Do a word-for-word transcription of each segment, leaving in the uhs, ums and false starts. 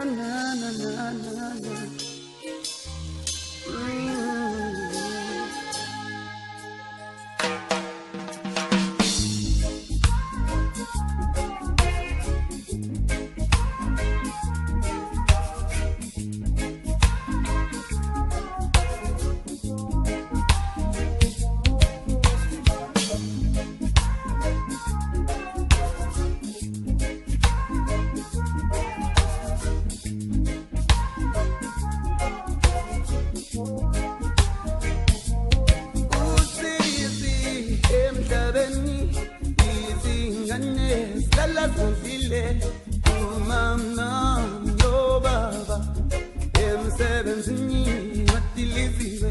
na na na na na. Mm. Umama no baba emsebenzini matiliziwe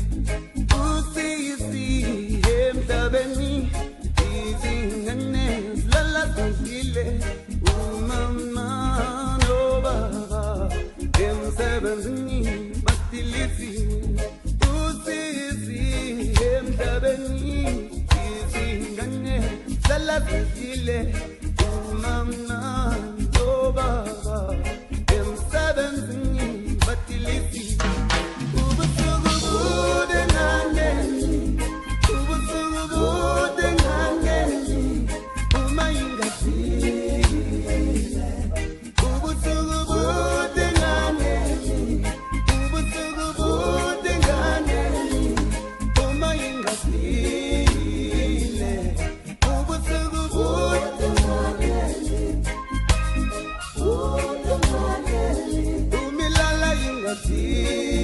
usisi emtabeni izingane lala zile umama no baba emsebenzini matiliziwe usisi emtabeni izingane lala zile umama Baba, em seven batilisi. Ubusugu bude ngangeni, ubusugu bude ngangeni, umayinga sile. Ubusugu bude ngangeni, ubusugu bude ngangeni, umayinga sile. Ubusugu bude ngangeni. Umilala ingatile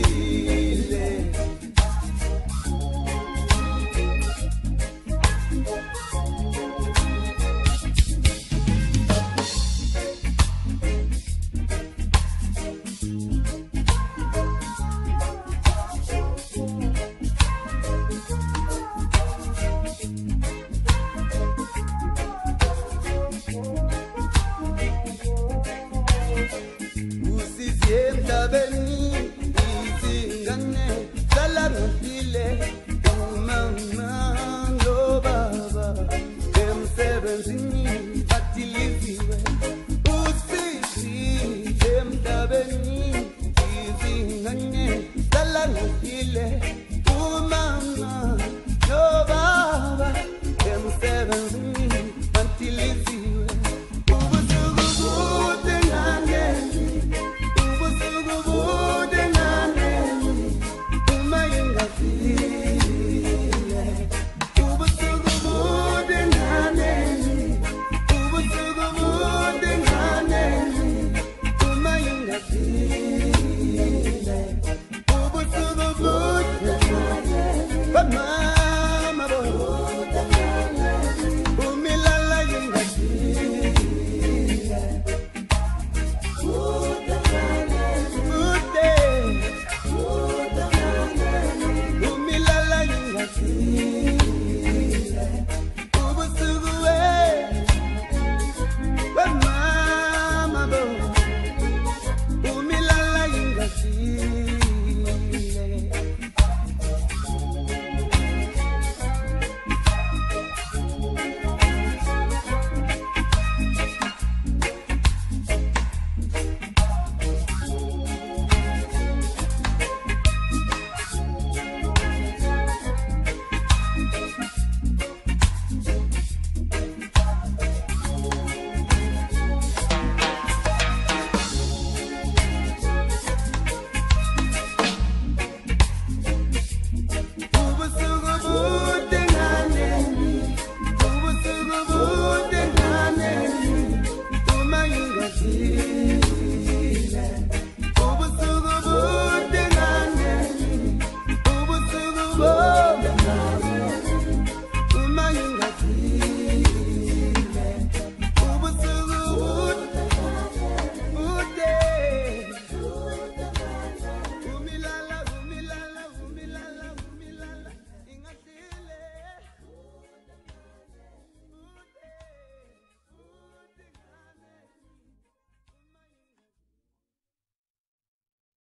Emtabeni izingane salamile umama no baba emsebenzini